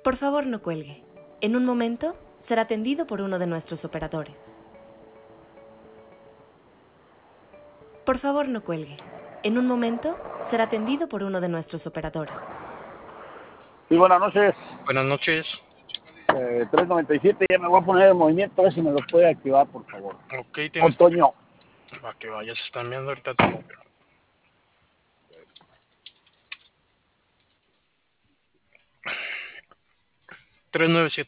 Por favor, no cuelgue. En un momento será atendido por uno de nuestros operadores. Por favor, no cuelgue. En un momento será atendido por uno de nuestros operadores. Sí, buenas noches. Buenas noches. 397, ya me voy a poner el movimiento, a ver si me lo puede activar, por favor. Ok, tienes... Otoño. Va que vaya, se están viendo ahorita. Te... 397.